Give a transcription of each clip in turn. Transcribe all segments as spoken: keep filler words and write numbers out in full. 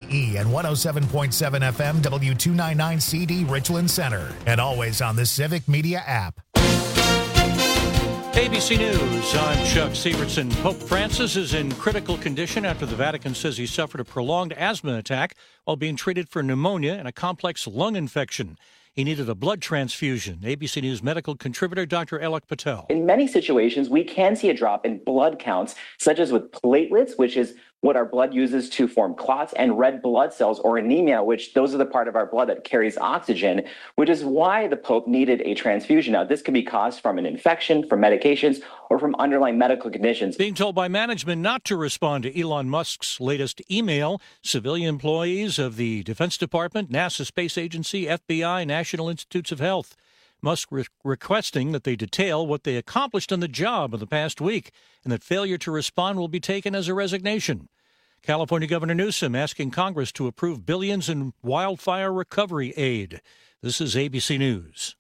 E and one oh seven point seven F M W two ninety-nine C D Richland Center. And always on the Civic Media app. A B C News, I'm Chuck Sievertson. Pope Francis is in critical condition after the Vatican says he suffered a prolonged asthma attack while being treated for pneumonia and a complex lung infection. He needed a blood transfusion. A B C News medical contributor Doctor Alok Patel. In many situations, we can see a drop in blood counts, such as with platelets, which is what our blood uses to form clots, and red blood cells, or anemia, which those are the part of our blood that carries oxygen, which is why the Pope needed a transfusion. Now, this could be caused from an infection, from medications, or from underlying medical conditions. Being told by management not to respond to Elon Musk's latest email, civilian employees of the Defense Department, NASA Space Agency, F B I, National Institutes of Health. Musk re- requesting that they detail what they accomplished on the job in the past week, and that failure to respond will be taken as a resignation. California Governor Newsom asking Congress to approve billions in wildfire recovery aid. This is A B C News.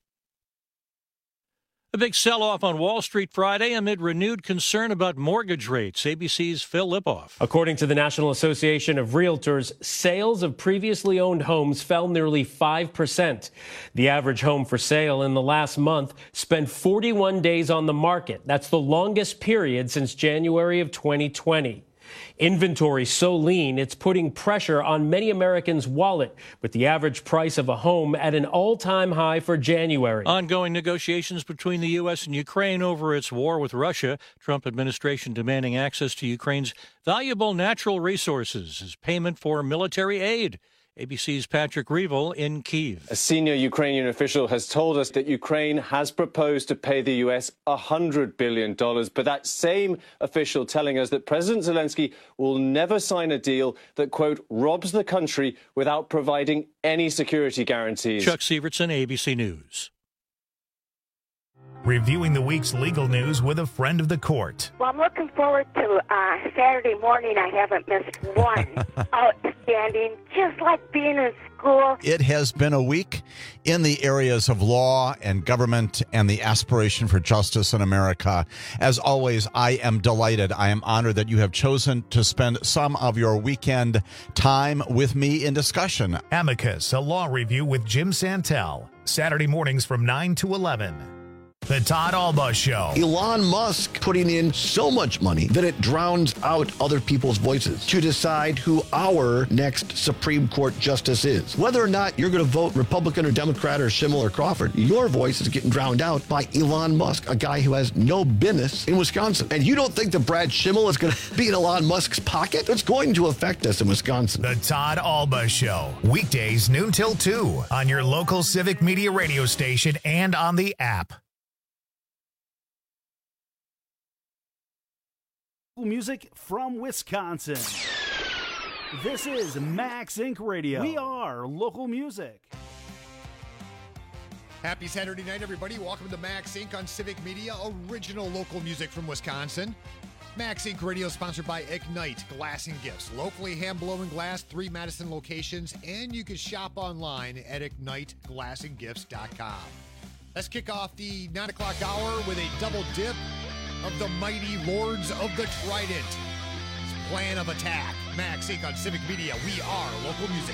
A big sell-off on Wall Street Friday amid renewed concern about mortgage rates. A B C's Phil Lipoff. According to the National Association of Realtors, sales of previously owned homes fell nearly five percent. The average home for sale in the last month spent forty-one days on the market. That's the longest period since January of twenty twenty. Inventory so lean, it's putting pressure on many Americans' wallet, with the average price of a home at an all-time high for January. Ongoing negotiations between the U S and Ukraine over its war with Russia. Trump administration demanding access to Ukraine's valuable natural resources as payment for military aid. A B C's Patrick Reevell in Kyiv. A senior Ukrainian official has told us that Ukraine has proposed to pay the U S one hundred billion dollars, but that same official telling us that President Zelensky will never sign a deal that, quote, robs the country without providing any security guarantees. Chuck Sievertson, A B C News. Reviewing the week's legal news with a friend of the court. Well, I'm looking forward to uh, Saturday morning. I haven't missed one. Outstanding, just like being in school. It has been a week in the areas of law and government and the aspiration for justice in America. As always, I am delighted. I am honored that you have chosen to spend some of your weekend time with me in discussion. Amicus, a law review with Jim Santel. Saturday mornings from nine to eleven. The Todd Alba Show. Elon Musk putting in so much money that it drowns out other people's voices to decide who our next Supreme Court justice is. Whether or not you're going to vote Republican or Democrat or Schimmel or Crawford, your voice is getting drowned out by Elon Musk, a guy who has no business in Wisconsin. And you don't think that Brad Schimmel is going to be in Elon Musk's pocket? It's going to affect us in Wisconsin. The Todd Alba Show. Weekdays noon till two on your local Civic Media radio station and on the app. Music from Wisconsin. This is Max Incorporated. Radio. We are local music. Happy Saturday night, everybody. Welcome to Max Incorporated on Civic Media, original local music from Wisconsin. Max Incorporated Radio sponsored by Ignite Glass and Gifts. Locally hand-blown glass, three Madison locations, and you can shop online at ignite glass and gifts dot com. Let's kick off the nine o'clock hour with a double dip of the mighty Lords of the Trident. It's Plan of Attack. Max Incorporated on Civic Media. We are local music.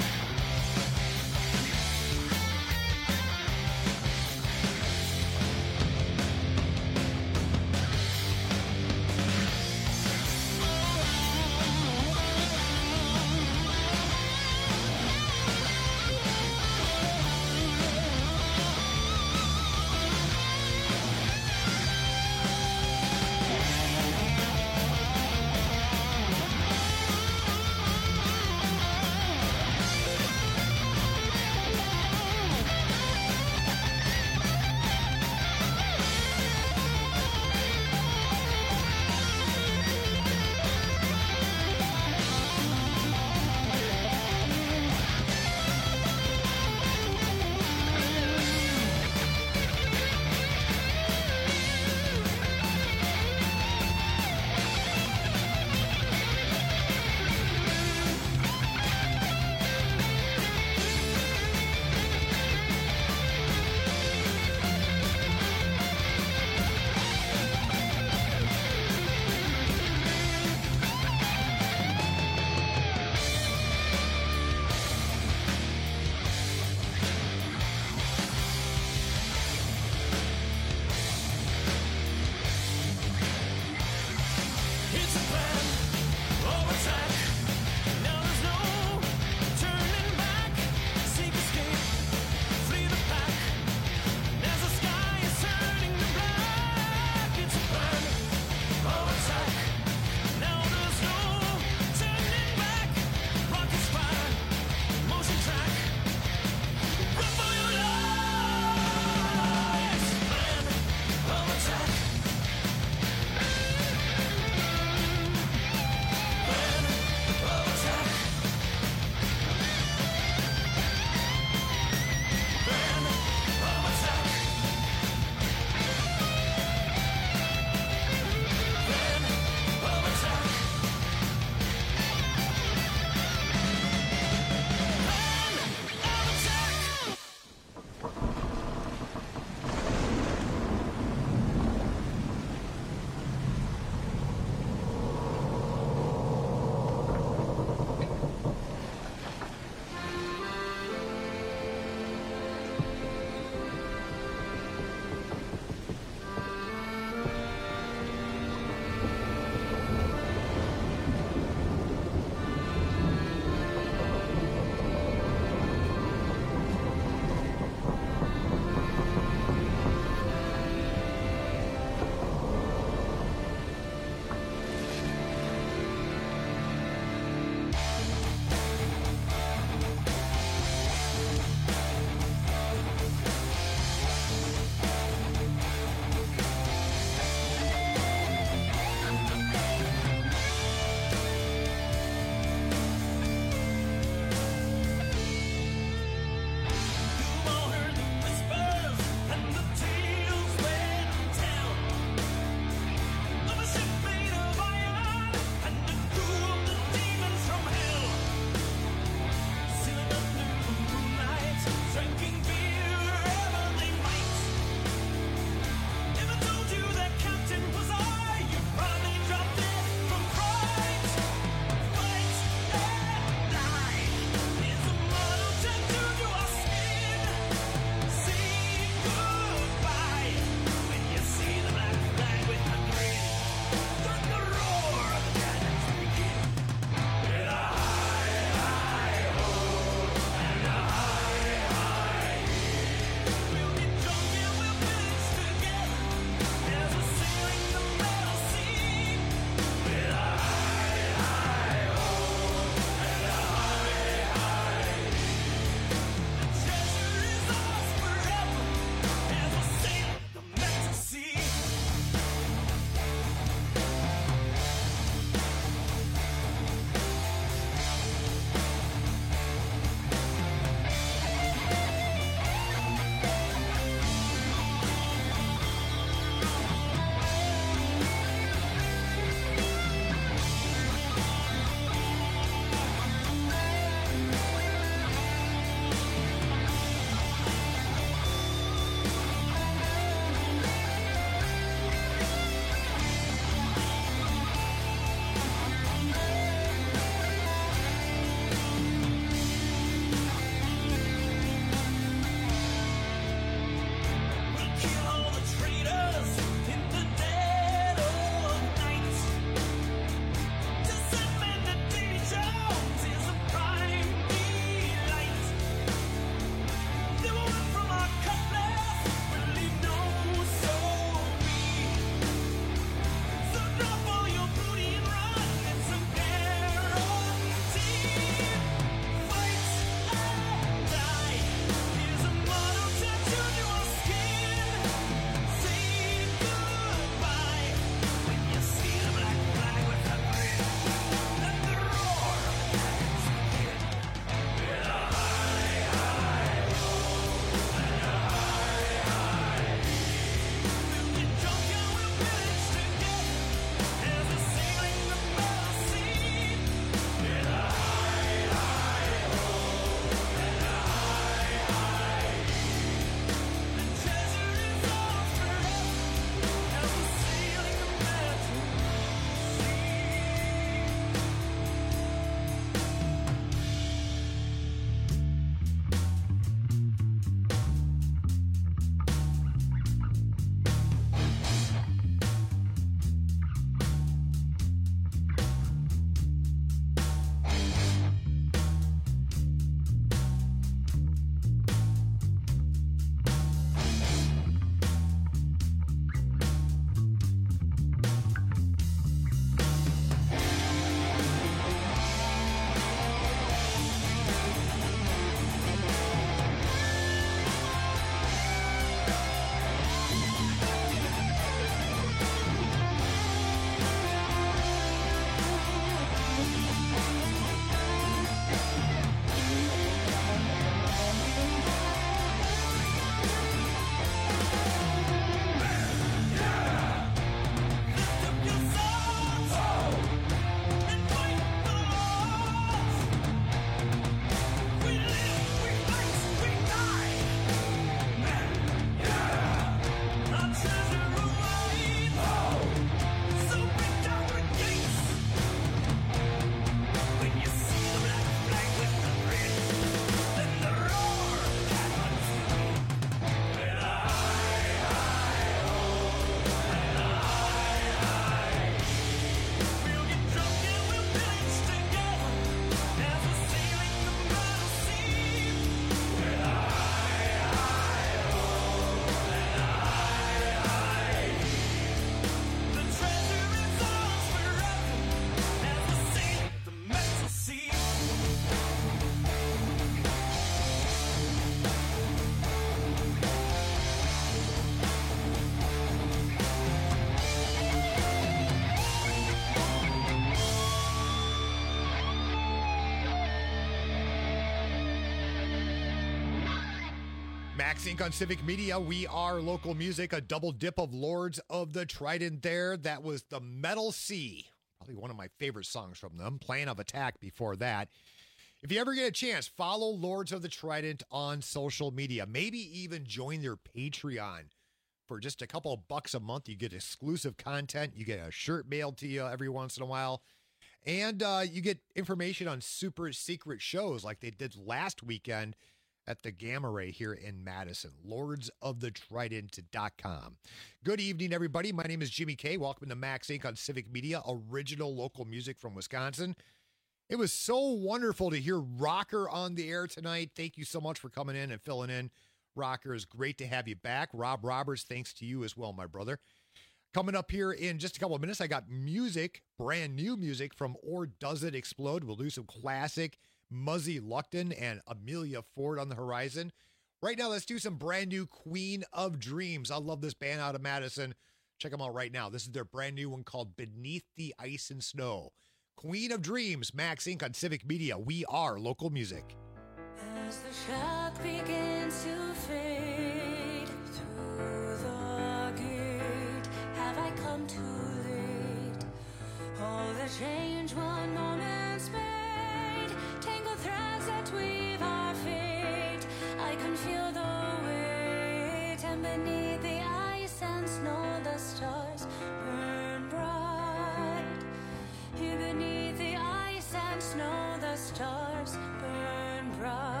Max Inc on Civic Media. We are local music, a double dip of Lords of the Trident there. That was the Metal Sea. Probably one of my favorite songs from them. Plan of Attack before that. If you ever get a chance, follow Lords of the Trident on social media. Maybe even join their Patreon. For just a couple of bucks a month, you get exclusive content. You get a shirt mailed to you every once in a while. And uh, you get information on super secret shows like they did last weekend at the Gamma Ray here in Madison. lords of the trident dot com. Good evening, everybody. My name is Jimmy K. Welcome to Max Inc on Civic Media, original local music from Wisconsin. It was so wonderful to hear Rocker on the air tonight. Thank you so much for coming in and filling in. Rocker, is great to have you back. Rob Roberts, thanks to you as well, my brother. Coming up here in just a couple of minutes, I got music, brand new music from Or Does It Explode. We'll do some classic Muzzy Luckton and Amelia Ford on the horizon. Right now, let's do some brand new Queen of Dreams. I love this band out of Madison. Check them out right now. This is their brand new one called Beneath the Ice and Snow. Queen of Dreams, Max Inc on Civic Media. We are local music. As the shock begins to fade through the gate, have I come too late? All the change one moment's made, tangled threads that weave our fate. I can feel the weight, and beneath the ice and snow, the stars burn bright. Here beneath the ice and snow, the stars burn bright.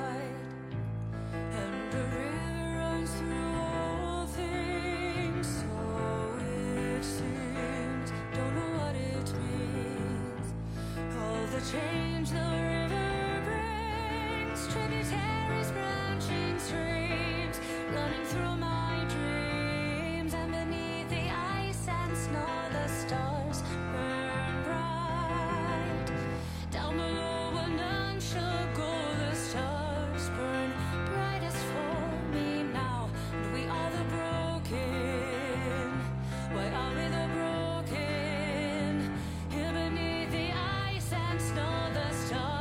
And a river runs through all things, so it seems. Don't know what it means. All the change the river brings, tributaries, branching streams, running through my dreams. And beneath the ice and snow, the stars burn bright. Down below where none shall go, the stars burn brightest for me now. And we are the broken. Why are we the broken? Here beneath the ice and snow, the stars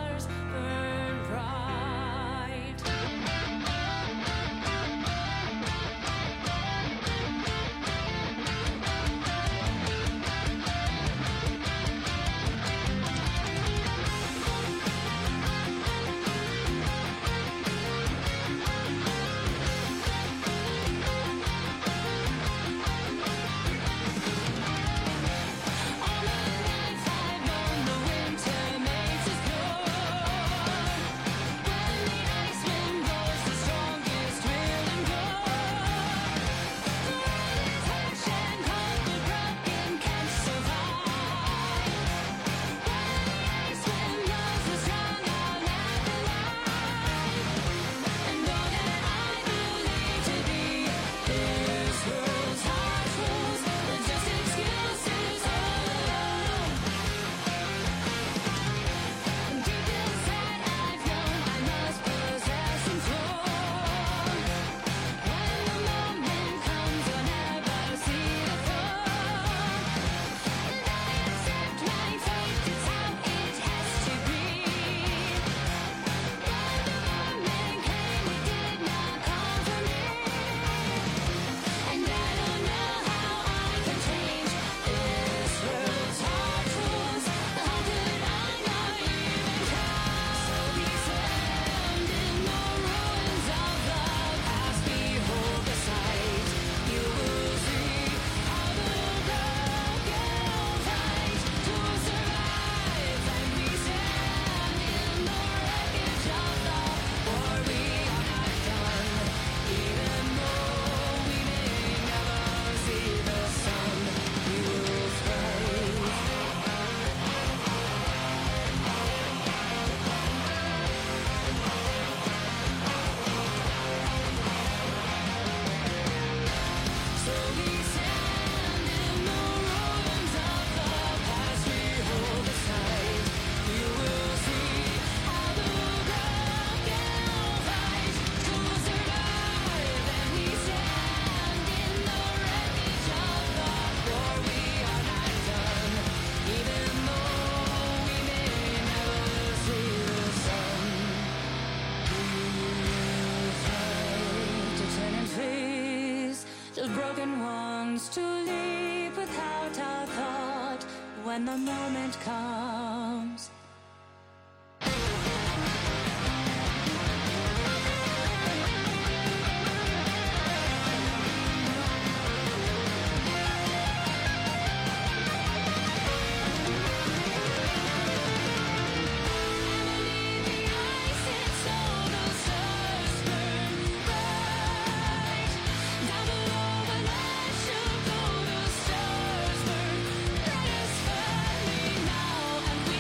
the broken ones to leave without a thought when the moment comes. Now and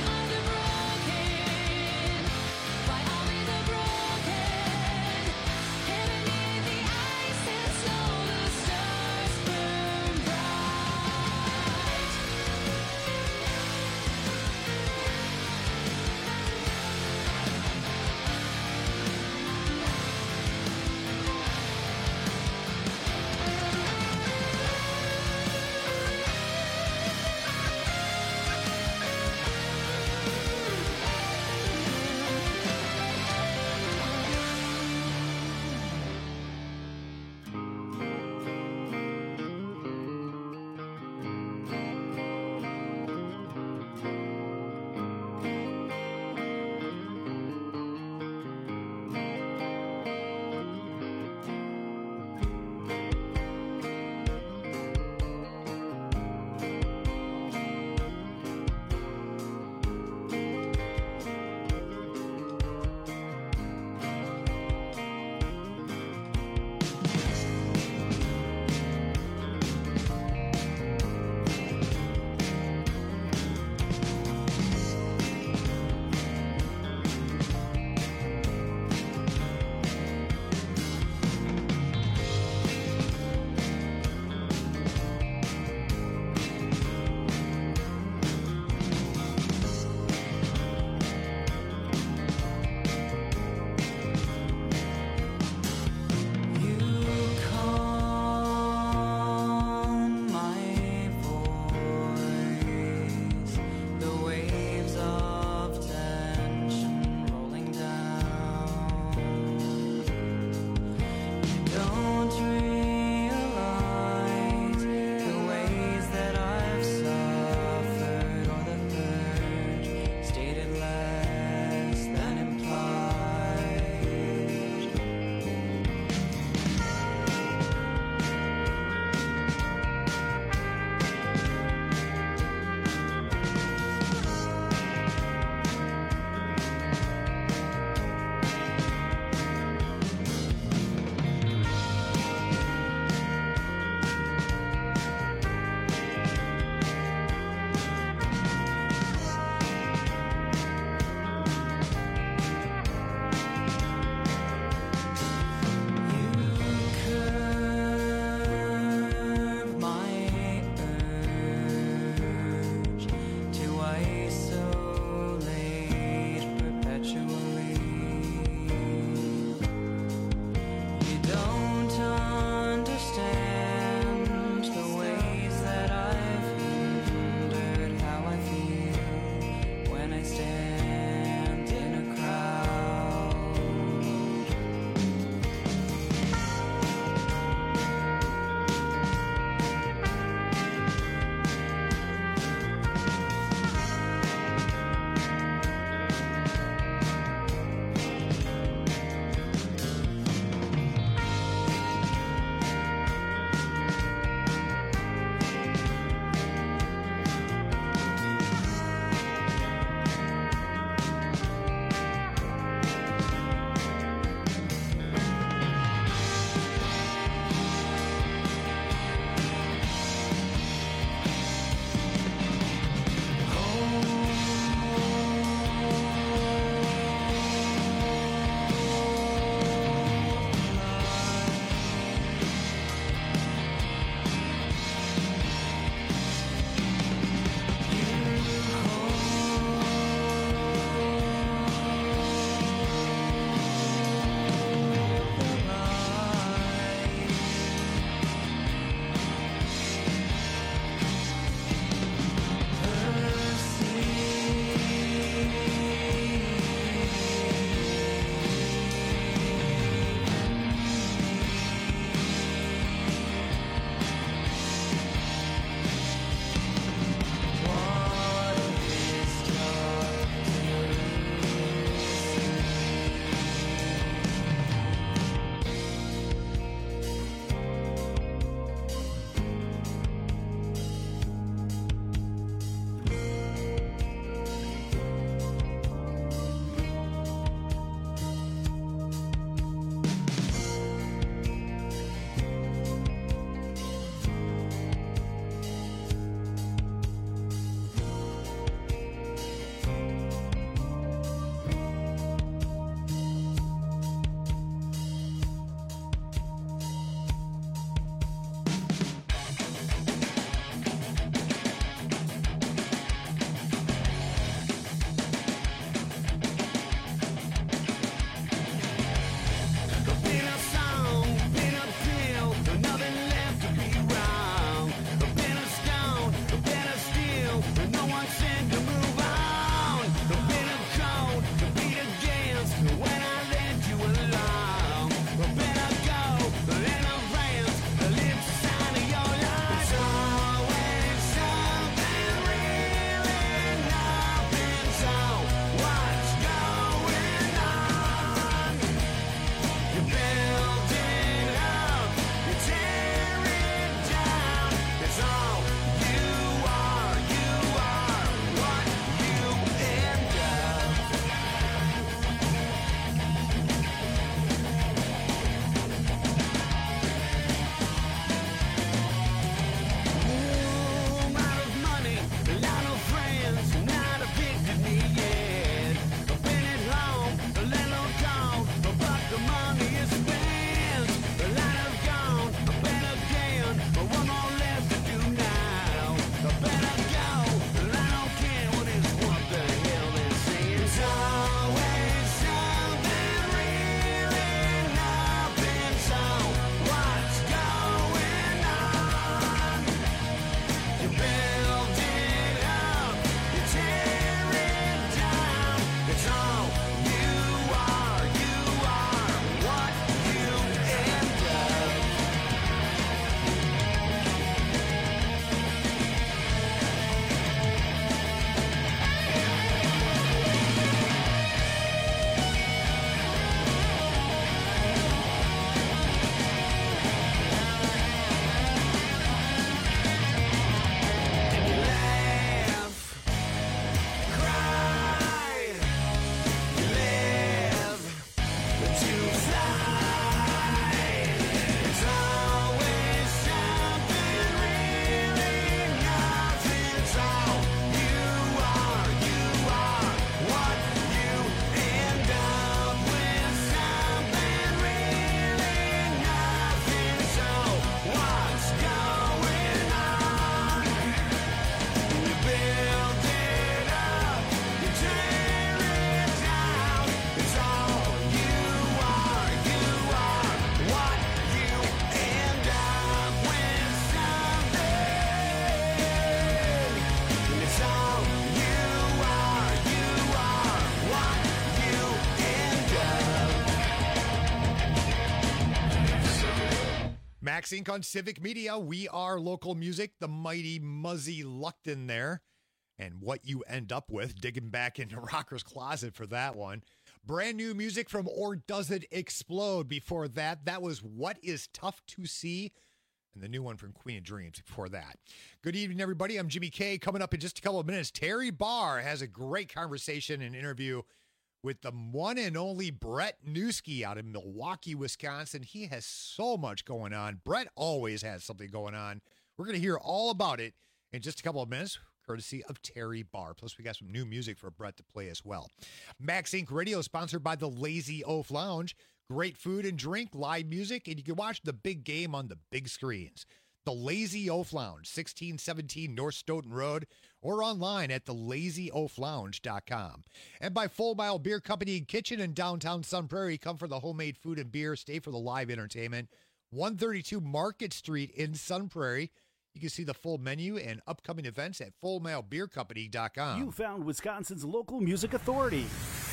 Max Incorporated on Civic Media. We are local music, the mighty Muzzy Luckton there. And what you end up with, digging back into Rocker's Closet for that one. Brand new music from Or Does It Explode. Before that, that was What Is Tough to See. And the new one from Queen of Dreams before that. Good evening, everybody. I'm Jimmy K. Coming up in just a couple of minutes, Terry Barr has a great conversation and interview with the one and only Brett Newski out in Milwaukee, Wisconsin. He has so much going on. Brett always has something going on. We're going to hear all about it in just a couple of minutes, courtesy of Terry Barr. Plus, we got some new music for Brett to play as well. Max Inc Radio is sponsored by the Lazy Oaf Lounge. Great food and drink, live music, and you can watch the big game on the big screens. The Lazy Oaf Lounge, sixteen seventeen North Stoughton Road, or online at the lazy oaf lounge dot com. And by Full Mile Beer Company and Kitchen in downtown Sun Prairie. Come for the homemade food and beer. Stay for the live entertainment. one thirty-two Market Street in Sun Prairie. You can see the full menu and upcoming events at full mile beer company dot com. You found Wisconsin's local music authority.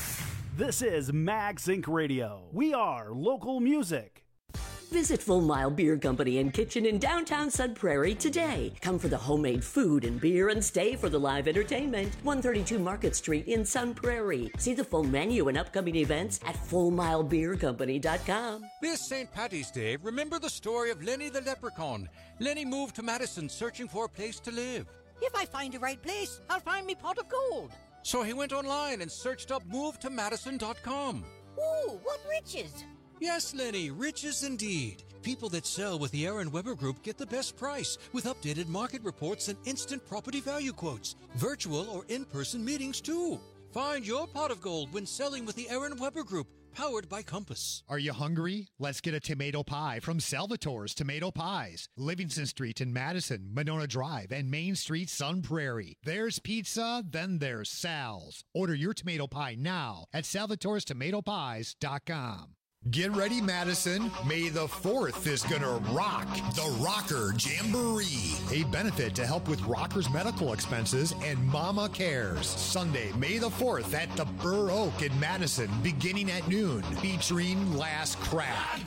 This is Max Incorporated. Radio. We are local music. Visit Full Mile Beer Company and Kitchen in downtown Sun Prairie today. Come for the homemade food and beer and stay for the live entertainment. one thirty-two Market Street in Sun Prairie. See the full menu and upcoming events at full mile beer company dot com. This Saint Patty's Day, remember the story of Lenny the Leprechaun. Lenny moved to Madison searching for a place to live. If I find the right place, I'll find me pot of gold. So he went online and searched up move to madison dot com. Ooh, what riches! Yes, Lenny, riches indeed. People that sell with the Aaron Weber Group get the best price with updated market reports and instant property value quotes. Virtual or in-person meetings, too. Find your pot of gold when selling with the Aaron Weber Group, powered by Compass. Are you hungry? Let's get a tomato pie from Salvatore's Tomato Pies. Livingston Street in Madison, Monona Drive, and Main Street, Sun Prairie. There's pizza, then there's Sal's. Order your tomato pie now at salvatores tomato pies dot com. Get ready, Madison. May the fourth is going to rock the Rocker Jamboree, a benefit to help with rockers' medical expenses and Mama Cares. Sunday, May the fourth at the Burr Oak in Madison, beginning at noon, featuring Last Craft,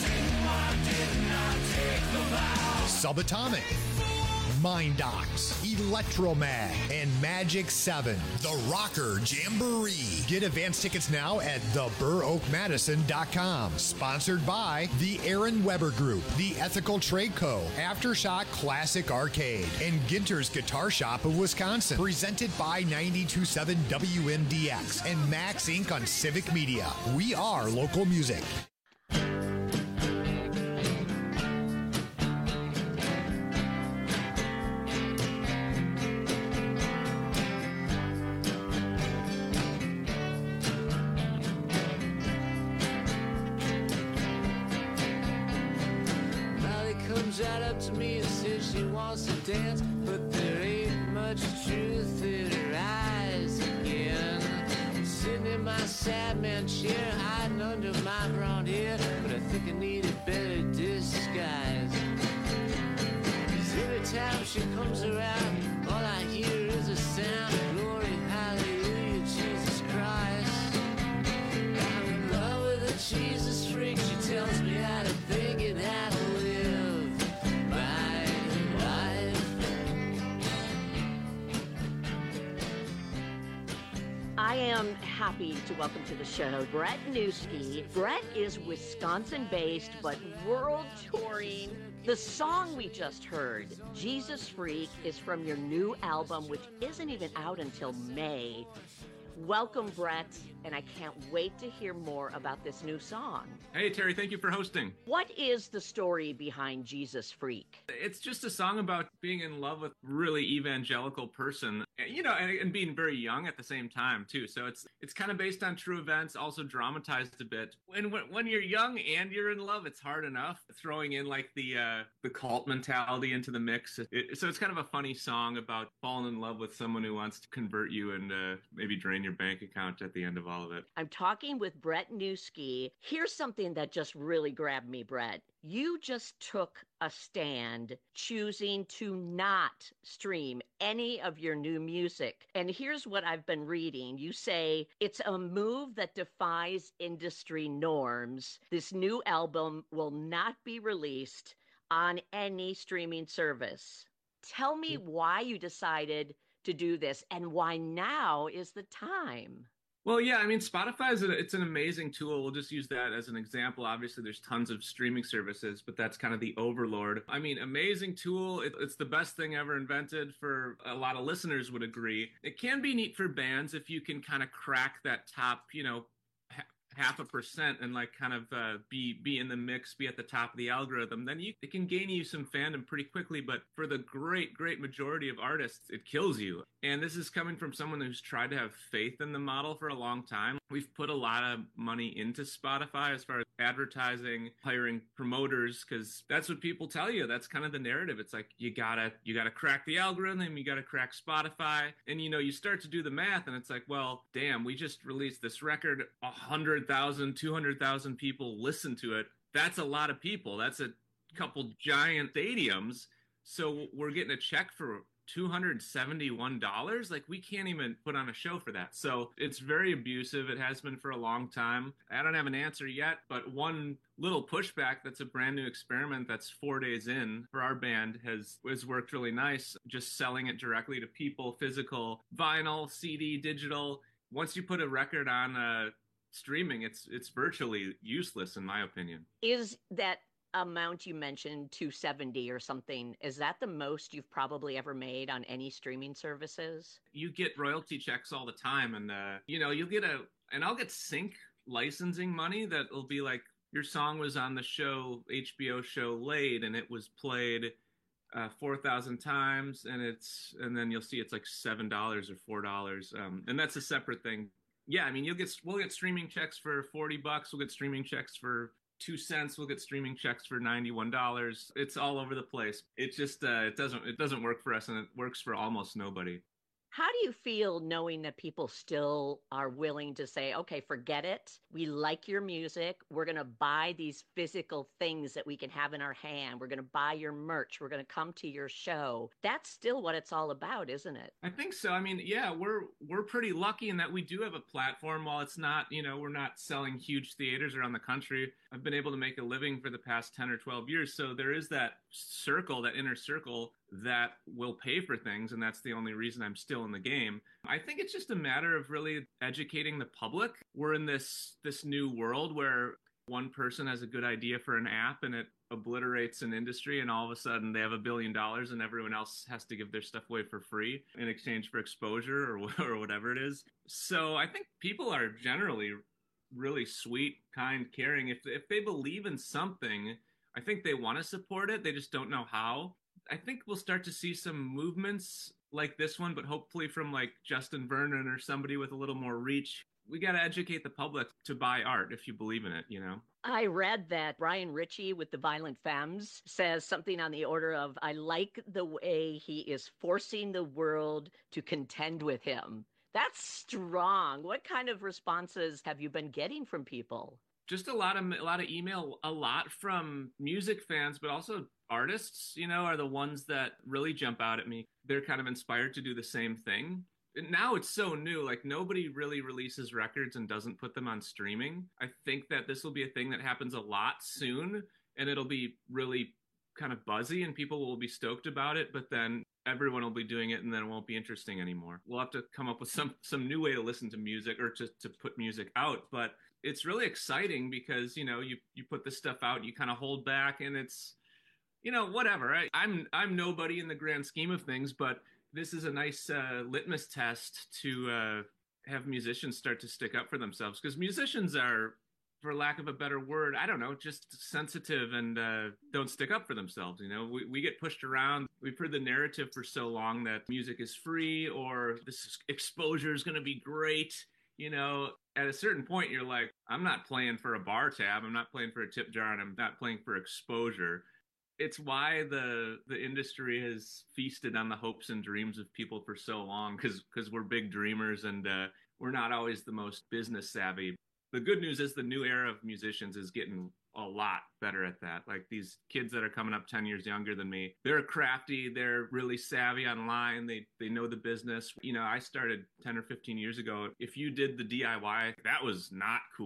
Subatomic, Mind Docs, Electromag, and Magic seven. The Rocker Jamboree. Get advance tickets now at the burr oak madison dot com. Sponsored by the Aaron Weber Group, the Ethical Trade Co., Aftershock Classic Arcade, and Ginter's Guitar Shop of Wisconsin. Presented by ninety-two point seven W M D X and Max Incorporated on Civic Media. We are local music. Right up to me and says she wants to dance, but there ain't much truth in her eyes again. Sitting in my sad man chair, hiding under my brown hair, but I think I need a better disguise. 'Cause every time she comes around, all I hear is a sound of glory, hallelujah, Jesus Christ. I'm in love with a Jesus freak, she tells me how to think and how to live. I am happy to welcome to the show Brett Newski. Brett is Wisconsin-based, but world-touring. The song we just heard, Jesus Freak, is from your new album, which isn't even out until May. Welcome, Brett, and I can't wait to hear more about this new song. Hey, Terry, thank you for hosting. What is the story behind Jesus Freak? It's just a song about being in love with a really evangelical person, you know, and, and being very young at the same time, too. So it's it's kind of based on true events, also dramatized a bit. And when, when you're young and you're in love, it's hard enough throwing in like the uh, the cult mentality into the mix. It, so it's kind of a funny song about falling in love with someone who wants to convert you and uh, maybe drain your bank account at the end of all of it. I'm talking with Brett Newski. Here's something that just really grabbed me, Brett. You just took a stand choosing to not stream any of your new music. And here's what I've been reading. You say, it's a move that defies industry norms. This new album will not be released on any streaming service. Tell me why you decided to do this and why now is the time. Well, yeah, I mean, Spotify is a, it's an amazing tool. We'll just use that as an example. Obviously, there's tons of streaming services, but that's kind of the overlord. I mean, amazing tool. It, it's the best thing ever invented. For a lot of listeners would agree. It can be neat for bands if you can kind of crack that top, you know, ha- half a percent and like kind of uh, be be in the mix, be at the top of the algorithm. Then you it can gain you some fandom pretty quickly. But for the great, great majority of artists, it kills you. And this is coming from someone who's tried to have faith in the model for a long time. We've put a lot of money into Spotify as far as advertising, hiring promoters, because that's what people tell you. That's kind of the narrative. It's like, you gotta, you gotta crack the algorithm, you gotta crack Spotify. And, you know, you start to do the math and it's like, well, damn, we just released this record, one hundred thousand, two hundred thousand people listen to it. That's a lot of people. That's a couple giant stadiums. So we're getting a check for two hundred seventy-one dollars. Like, we can't even put on a show for that. So it's very abusive. It has been for a long time. I don't have an answer yet, but one little pushback that's a brand new experiment that's four days in for our band has, has worked really nice. Just selling it directly to people, physical, vinyl, C D, digital. Once you put a record on uh, streaming, it's it's virtually useless, in my opinion. Is that amount you mentioned, two hundred seventy or something, is that the most you've probably ever made on any streaming services? You get royalty checks all the time, and uh, you know, you'll get a, and I'll get sync licensing money that will be like, your song was on the show, H B O show Laid, and it was played uh, four thousand times, and it's, and then you'll see it's like seven dollars or four dollars, um, and that's a separate thing. Yeah, I mean, you'll get, we'll get streaming checks for forty bucks. We'll get streaming checks for two cents. We'll get streaming checks for ninety-one dollars. It's all over the place. It just, uh, it doesn't, it doesn't work for us, and it works for almost nobody. How do you feel knowing that people still are willing to say, okay, forget it. We like your music. We're going to buy these physical things that we can have in our hand. We're going to buy your merch. We're going to come to your show. That's still what it's all about, isn't it? I think so. I mean, yeah, we're we're pretty lucky in that we do have a platform. While it's not, you know, we're not selling huge theaters around the country. I've been able to make a living for the past ten or twelve years. So there is that circle, that inner circle that will pay for things. And that's the only reason I'm still in the game. I think it's just a matter of really educating the public. We're in this this new world where one person has a good idea for an app and it obliterates an industry, and all of a sudden they have a billion dollars and everyone else has to give their stuff away for free in exchange for exposure or, or whatever it is. So I think people are generally really sweet, kind, caring. If if they believe in something, I think they want to support it. They just don't know how. I think we'll start to see some movements like this one, but hopefully from like Justin Vernon or somebody with a little more reach. We got to educate the public to buy art if you believe in it, you know? I read that Brian Ritchie with the Violent Femmes says something on the order of, I like the way he is forcing the world to contend with him. That's strong. What kind of responses have you been getting from people? Just a lot of a lot of email, a lot from music fans, but also artists, you know, are the ones that really jump out at me. They're kind of inspired to do the same thing. Now it's so new, like nobody really releases records and doesn't put them on streaming. I think that this will be a thing that happens a lot soon, and it'll be really kind of buzzy and people will be stoked about it, but then everyone will be doing it and then it won't be interesting anymore. We'll have to come up with some some new way to listen to music or to, to put music out. But it's really exciting because, you know, you, you put this stuff out, you kind of hold back, and it's, you know, whatever. I, I'm I'm nobody in the grand scheme of things, but this is a nice uh, litmus test to uh, have musicians start to stick up for themselves, because musicians are, for lack of a better word, I don't know, just sensitive and uh, don't stick up for themselves. You know, we, we get pushed around. We've heard the narrative for so long that music is free or this exposure is going to be great. You know, at a certain point, you're like, I'm not playing for a bar tab. I'm not playing for a tip jar, and I'm not playing for exposure. It's why the the industry has feasted on the hopes and dreams of people for so long, because because we're big dreamers and uh, we're not always the most business savvy. The good news is the new era of musicians is getting a lot better at that. Like these kids that are coming up ten years younger than me, they're crafty, they're really savvy online, they they know the business. You know, I started ten or fifteen years ago. If you did the D I Y, that was not cool.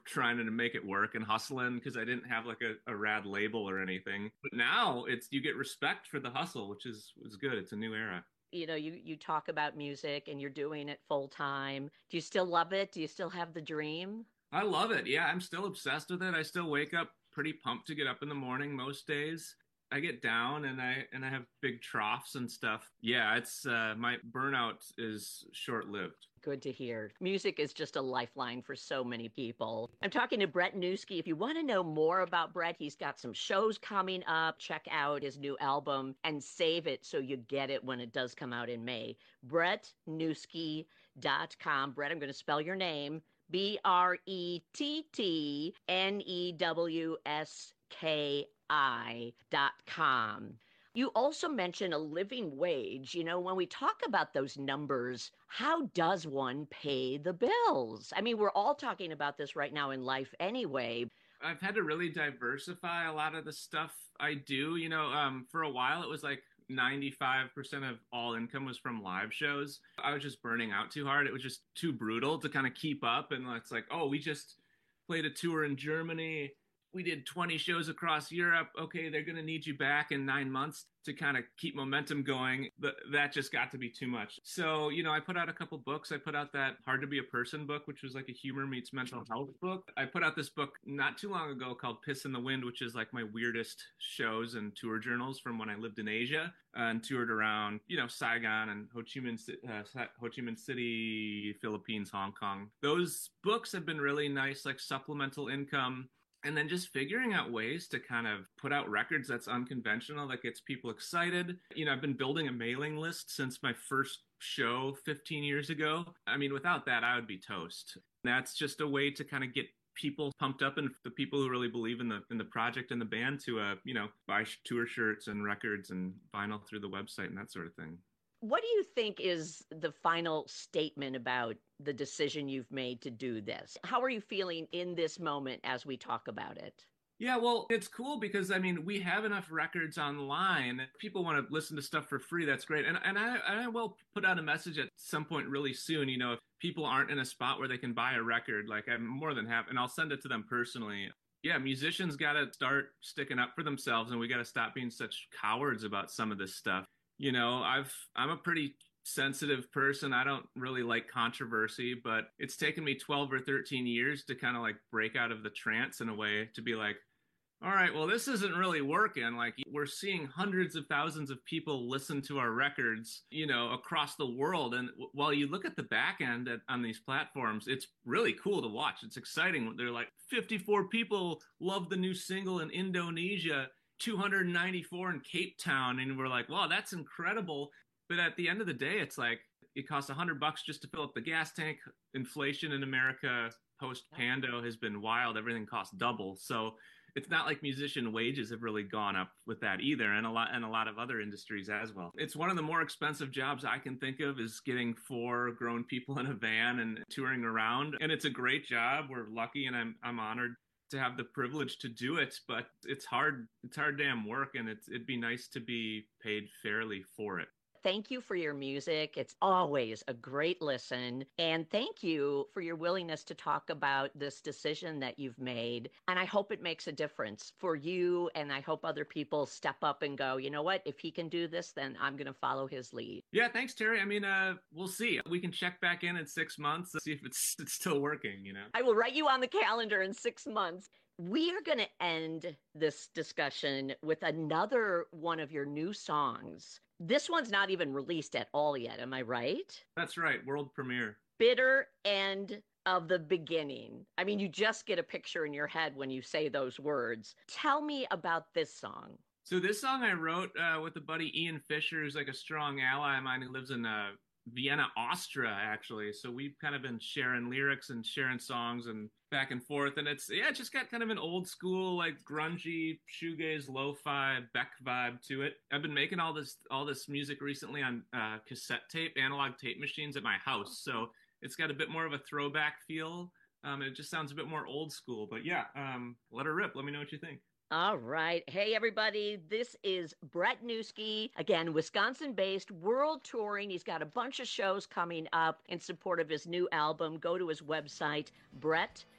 trying to make it work and hustling because I didn't have like a, a rad label or anything. But now it's you get respect for the hustle, which is is good. It's a new era. You know, you, you talk about music and you're doing it full time. Do you still love it? Do you still have the dream? I love it. Yeah, I'm still obsessed with it. I still wake up pretty pumped to get up in the morning most days. I get down and I and I have big troughs and stuff. Yeah, it's uh, my burnout is short-lived. Good to hear. Music is just a lifeline for so many people. I'm talking to Brett Newski. If you want to know more about Brett, he's got some shows coming up. Check out his new album and save it so you get it when it does come out in May. brett newski dot com. Brett, I'm going to spell your name. B R E T T N E W S K I dot com. You also mentioned a living wage. You know, when we talk about those numbers, how does one pay the bills? I mean, we're all talking about this right now in life anyway. I've had to really diversify a lot of the stuff I do. You know, um, for a while it was like ninety-five percent of all income was from live shows. I was just burning out too hard. It was just too brutal to kind of keep up. And it's like, oh, we just played a tour in Germany. We did twenty shows across Europe. Okay, they're going to need you back in nine months to kind of keep momentum going. But that just got to be too much. So, you know, I put out a couple books. I put out that Hard to Be a Person book, which was like a humor meets mental health book. I put out this book not too long ago called Piss in the Wind, which is like my weirdest shows and tour journals from when I lived in Asia and toured around, you know, Saigon and Ho Chi Minh, uh, Ho Chi Minh City, Philippines, Hong Kong. Those books have been really nice, like supplemental income. And then just figuring out ways to kind of put out records that's unconventional, that gets people excited. You know, I've been building a mailing list since my first show fifteen years ago. I mean, without that, I would be toast. That's just a way to kind of get people pumped up and the people who really believe in the in the project and the band to, uh, you know, buy tour shirts and records and vinyl through the website and that sort of thing. What do you think is the final statement about the decision you've made to do this? How are you feeling in this moment as we talk about it? Yeah, well, it's cool because, I mean, we have enough records online. People want to listen to stuff for free. That's great. And and I, I will put out a message at some point really soon. You know, if people aren't in a spot where they can buy a record, like I'm more than happy, and I'll send it to them personally. Yeah, musicians got to start sticking up for themselves, and we got to stop being such cowards about some of this stuff. You know, I've I'm a pretty sensitive person. I don't really like controversy, but it's taken me twelve or thirteen years to kind of like break out of the trance in a way to be like, all right, well, this isn't really working. Like, we're seeing hundreds of thousands of people listen to our records, you know, across the world. And w- while you look at the back end at, on these platforms, it's really cool to watch. It's exciting. They're like fifty-four people love the new single in Indonesia, two hundred ninety-four in Cape Town. And we're like, wow, that's incredible. But at the end of the day, it's like it costs a hundred bucks just to fill up the gas tank. Inflation in America post-Pando has been wild. Everything costs double. So it's not like musician wages have really gone up with that either, and a lot and a lot of other industries as well. It's one of the more expensive jobs I can think of is getting four grown people in a van and touring around. And it's a great job. We're lucky, and I'm I'm honored to have the privilege to do it, but it's hard. It's hard damn work, and it's it'd be nice to be paid fairly for it. Thank you for your music. It's always a great listen. And thank you for your willingness to talk about this decision that you've made. And I hope it makes a difference for you. And I hope other people step up and go, you know what, if he can do this, then I'm going to follow his lead. Yeah, thanks, Terry. I mean, uh, we'll see. We can check back in in six months to see if it's, it's still working, you know? I will write you on the calendar in six months. We are going to end this discussion with another one of your new songs. This one's not even released at all yet. Am I right? That's right. World premiere. Bitter End of the Beginning. I mean, you just get a picture in your head when you say those words. Tell me about this song. So this song I wrote uh, with a buddy, Ian Fisher, who's like a strong ally of mine who lives in uh, Vienna, Austria, actually. So we've kind of been sharing lyrics and sharing songs and back and forth. And it's, yeah, it just got kind of an old school, like grungy, shoegaze, lo-fi, Beck vibe to it. I've been making all this all this music recently on uh, cassette tape, analog tape machines at my house. So it's got a bit more of a throwback feel. Um, it just sounds a bit more old school. But yeah, um, let her rip. Let me know what you think. All right. Hey, everybody. This is Brett Newski, again, Wisconsin-based, world touring. He's got a bunch of shows coming up in support of his new album. Go to his website, brett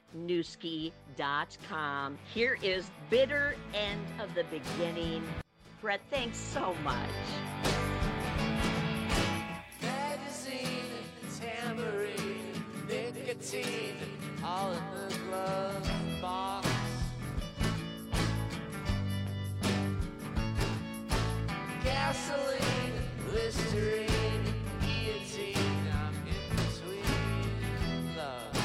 newski dot com. Here is Bitter End of the Beginning. Brett, thanks so much. Magazine, tambourine, nicotine, all in the glove box. Gasoline, Listerine, guillotine, I'm in between love.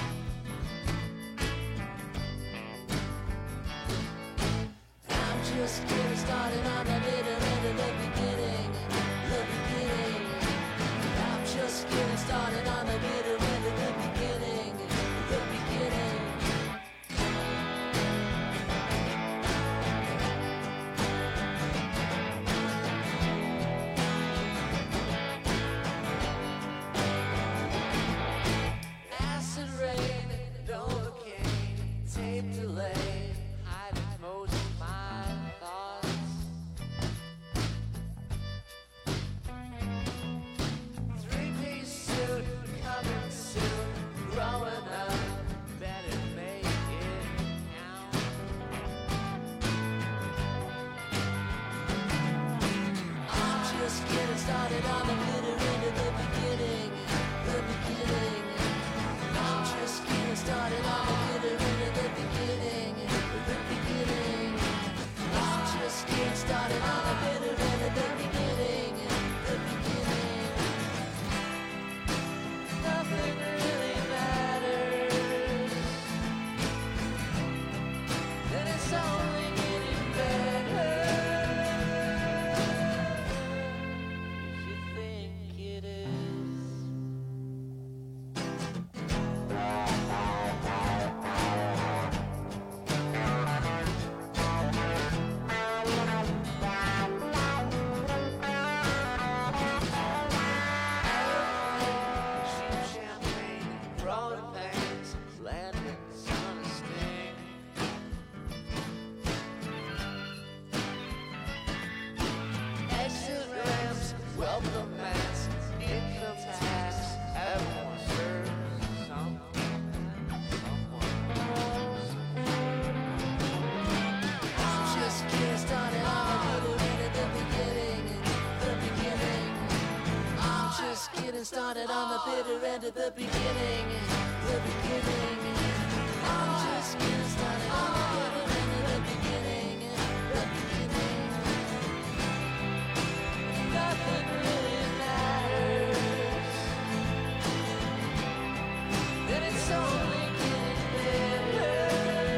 I'm just getting started on the bitter end of the beginning, the beginning. I'm just getting started on the bitter end of the beginning, the beginning. Acid rain, Novocaine, tape delay, hiding most of my thoughts. Three-piece suit, coming soon, growing up, better make it count. I'm just getting started on the bitter end of the beginning, the beginning. I'm just getting started on the bitter end of the beginning, the beginning. I'm just getting started on the bitter end of the beginning, the beginning. Nothing really matters, and it's only getting better. If you think it is. Welcome mats, income tax, everyone serves I'm just getting started on the bitter end of the beginning, the beginning. I'm just getting started on the bitter end of the beginning, the beginning. I'm just getting started on the bitter end of the beginning, the beginning. Nothing really matters, and it's only getting better.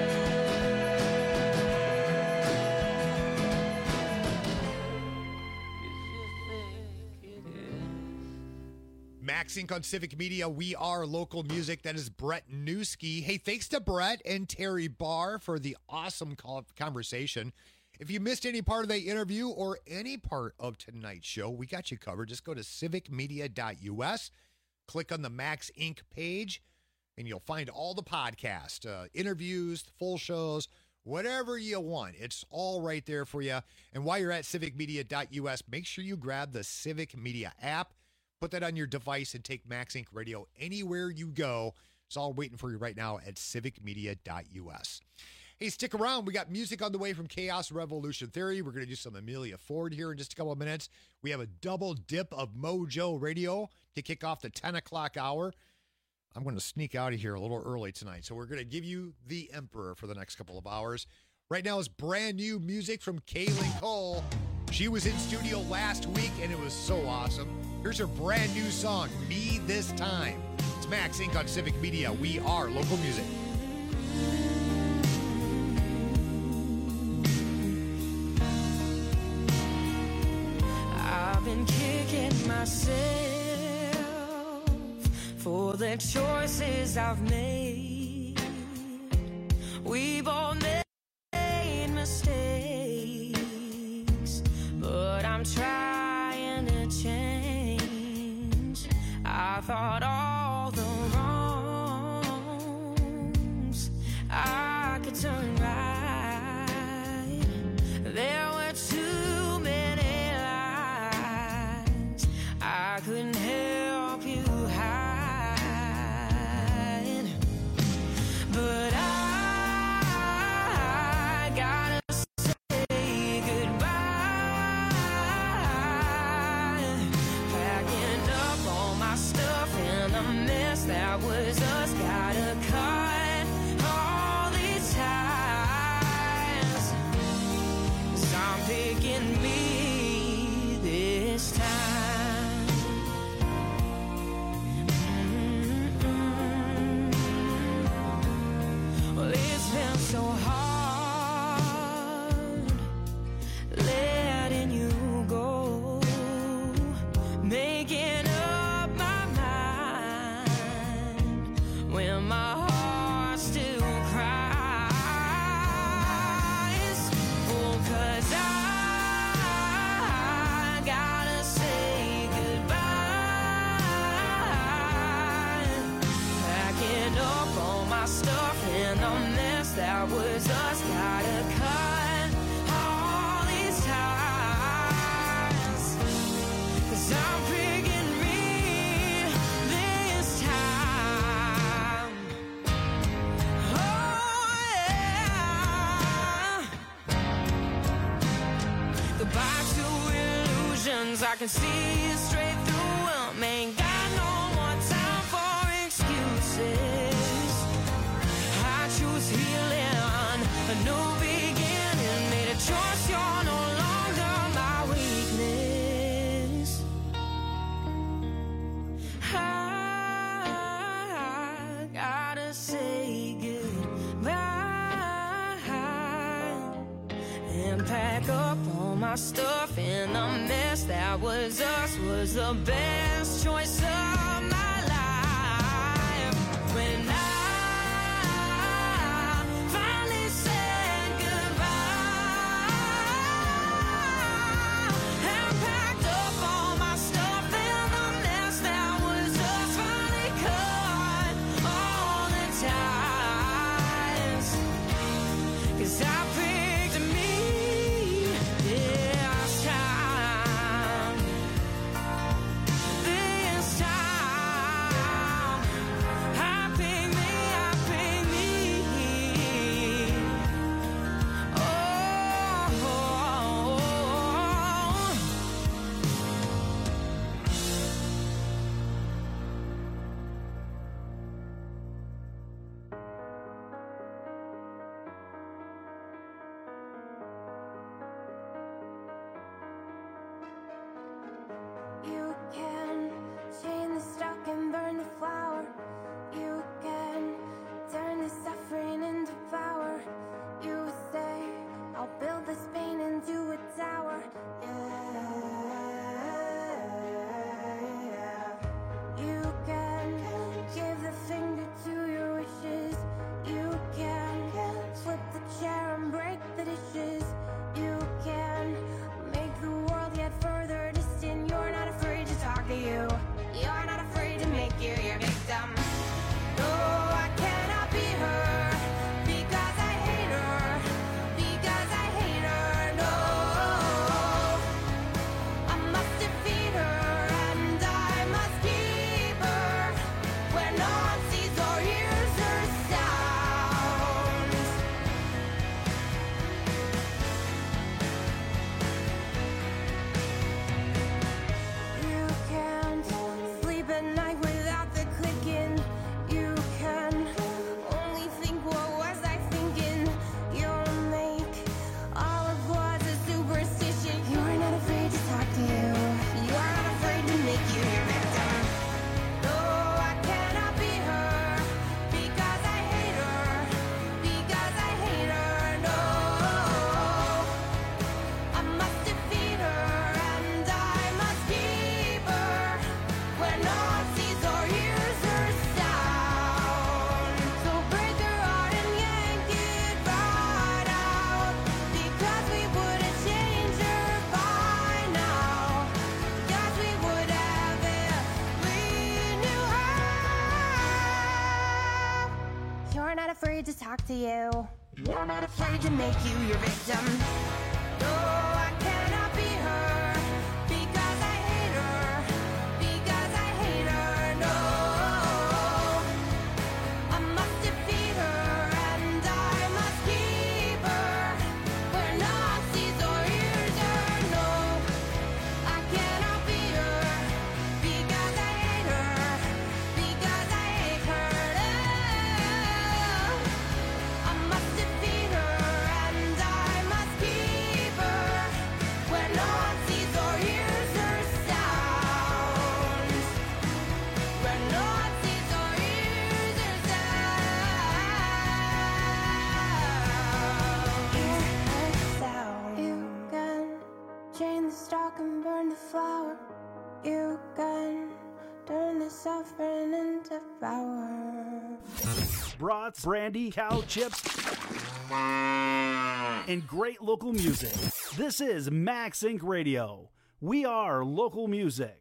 Max Inc on Civic Media. We are local music. That is Brett Newski. Hey, thanks to Brett and Terry Barr for the awesome call- conversation. If you missed any part of the interview or any part of tonight's show, we got you covered. Just go to civic media dot U S, click on the Max Inc page, and you'll find all the podcasts, uh, interviews, full shows, whatever you want. It's all right there for you. And while you're at civic media dot U S, make sure you grab the Civic Media app, put that on your device, and take Max Inc Radio anywhere you go. It's all waiting for you right now at civic media dot U S. Hey, stick around. We got music on the way from Chaos Revolution Theory. We're going to do some Amelia Ford here in just a couple of minutes. We have a double dip of Mojo Radio to kick off the ten o'clock hour. I'm going to sneak out of here a little early tonight, so we're going to give you The Emperor for the next couple of hours. Right now is brand new music from Kaylin Cole. She was in studio last week, and it was so awesome. Here's her brand new song, Me This Time. It's Max Inc on Civic Media. We are local music. I've been kicking myself for the choices I've made. We've all made mistakes, but I'm trying to change. I thought all the wrongs I could turn right. There were too many lies I couldn't help you hide, but I that was us. Gotta cut all these ties, 'cause I'm picking me this time. Oh yeah. Goodbye to illusions, I can see straight through them. Ain't got no more time for excuses. I choose healing, a new beginning. Made a choice, you're no longer my weakness. I gotta say goodbye and pack up all my stuff in the mess that was us. Was the best choice of my life. When I finally said goodbye and packed up all my stuff in the mess that was us. Finally cut all the ties, 'cause I picked me this time. This time I picked me, I picked me. Oh, oh, oh. You can chain the stock and burn the flower. You can turn the suffering into power. You say, I'll build this pain into a tower. Yeah. You can give the finger to your wishes. You can flip the chair and break the dishes. You can make the world yet further distant. You're not afraid to talk to you. You're not afraid to make you your victim. No, I cannot be her because I hate her. Because I hate her. No, I must defeat her and I must keep her where no one sees or hears her sounds. You can't sleep at night without the clicking. You can only think, what was I thinking? You'll make all of what's a superstition. You're not afraid to talk to you. You're not afraid to make you your victim. No, I cannot be her because I hate her. Because I hate her. No, I must defeat her and I must keep her where no one sees or hears her sound. So break her heart and yank it right out, because we would have changed her by now. Yes, we would have if we knew her. You're not afraid to talk to you. You're not afraid to make you your victim. No, I cannot be her because I hate her. Because I hate her. No, I must defeat her and I must keep her where no one sees or hears her. No, I cannot be her because I hate her. Because I hate her. No, I must defeat her and I must keep her where no one sees or hears her sounds. Where no one sees or hears her sounds. You can chain the stock and burn the flower. You can turn the suffering into power. Brats, brandy, cow chips, and great local music. This is Max Incorporated. Radio. We are local music.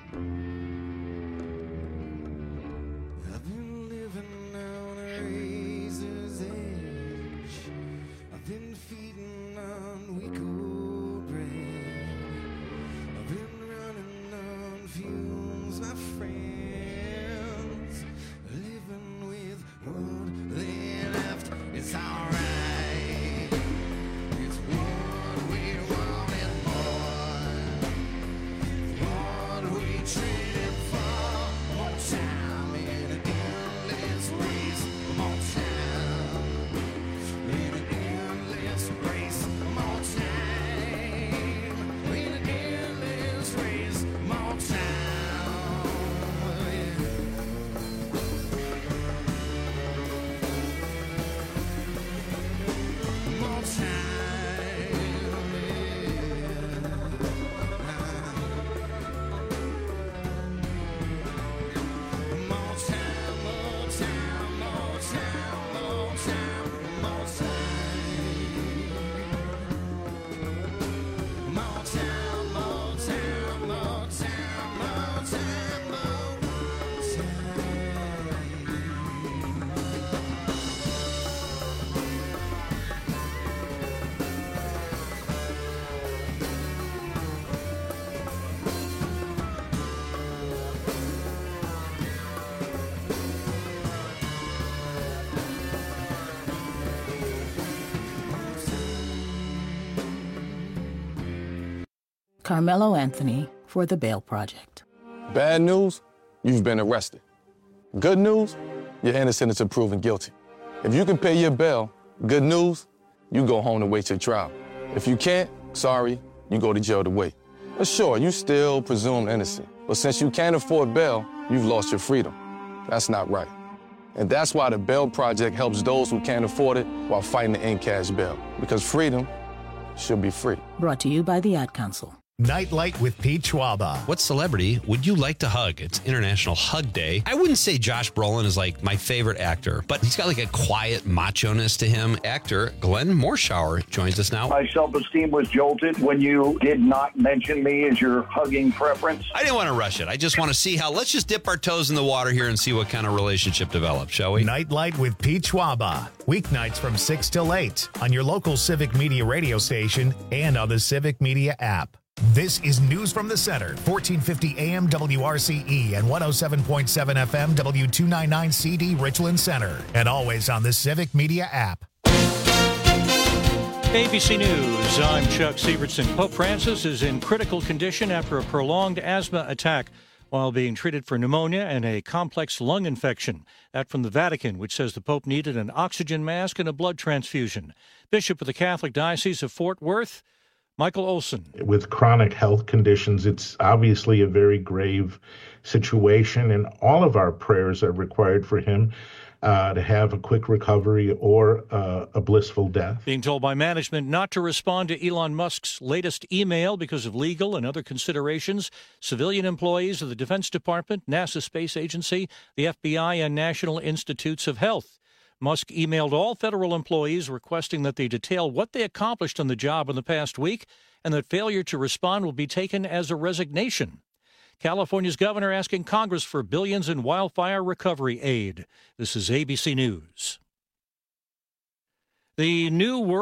I've been living on a razor's edge. I've been feeding on weak old bread. I've been running on fumes, my friends. Living with what they left. It's alright. It's what we wanted more. What we traded for. More time in an endless race. More time in an endless race. More time in an endless race. More time. More Carmelo Anthony for The Bail Project. Bad news, you've been arrested. Good news, you're innocent until proven guilty. If you can pay your bail, good news, you go home to wait your trial. If you can't, sorry, you go to jail to wait. But sure, you still presumed innocent. But since you can't afford bail, you've lost your freedom. That's not right. And that's why the Bail Project helps those who can't afford it while fighting to end cash bail. Because freedom should be free. Brought to you by the Ad Council. Nightlight with Pete Schwaba. What celebrity would you like to hug? It's International Hug Day. I wouldn't say Josh Brolin is like my favorite actor, but he's got like a quiet macho-ness to him. Actor Glenn Morshower joins us now. My self-esteem was jolted when you did not mention me as your hugging preference. I didn't want to rush it. I just want to see how, let's just dip our toes in the water here and see what kind of relationship develops, shall we? Nightlight with Pete Schwaba. Weeknights from six till eight on your local Civic Media radio station and on the Civic Media app. This is News from the Center, fourteen fifty A M W R C E and one oh seven point seven F M W two ninety-nine C D Richland Center, and always on the Civic Media app. A B C News, I'm Chuck Sievertson. Pope Francis is in critical condition after a prolonged asthma attack while being treated for pneumonia and a complex lung infection. That from the Vatican, which says the Pope needed an oxygen mask and a blood transfusion. Bishop of the Catholic Diocese of Fort Worth, Michael Olson. With chronic health conditions, it's obviously a very grave situation, and all of our prayers are required for him uh, to have a quick recovery or uh, a blissful death. Being told by management not to respond to Elon Musk's latest email because of legal and other considerations, civilian employees of the Defense Department, NASA Space Agency, the F B I, and National Institutes of Health. Musk emailed all federal employees requesting that they detail what they accomplished on the job in the past week and that failure to respond will be taken as a resignation. California's governor asking Congress for billions in wildfire recovery aid. This is A B C News. The new world